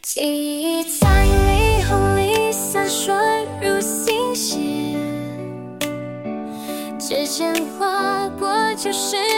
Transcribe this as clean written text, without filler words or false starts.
记忆在霓虹里闪烁如星星，指尖划过旧时